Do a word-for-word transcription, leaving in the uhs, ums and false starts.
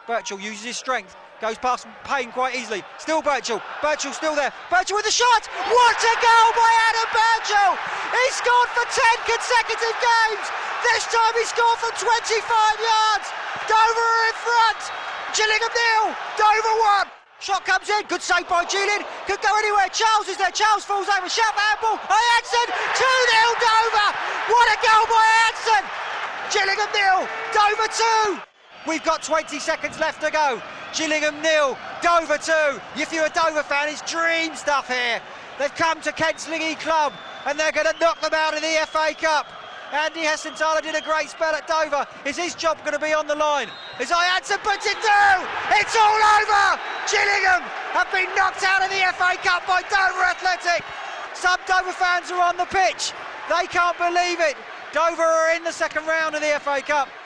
Birchall uses his strength, goes past Payne quite easily. Still Birchall. Birchall still there. Birchall with the shot. What a goal by Adam Birchall! He scored for ten consecutive games. This time he scored from twenty-five yards. Dover are in front. Gillingham nil. Dover one. Shot comes in. Good save by Julian. Could go anywhere. Charles is there. Charles falls over. Shout for handball. Hansen. two nil Dover. What a goal by Hansen. Gillingham nil. Dover two. We've got twenty seconds left to go. Gillingham nil, Dover two. If you're a Dover fan, it's dream stuff here. They've come to Kent's Lingy Club and they're going to knock them out of the F A Cup. Andy Hessenthaler did a great spell at Dover. Is his job going to be on the line? As Hansen puts it through, it's all over. Gillingham have been knocked out of the F A Cup by Dover Athletic. Some Dover fans are on the pitch. They can't believe it. Dover are in the second round of the F A Cup.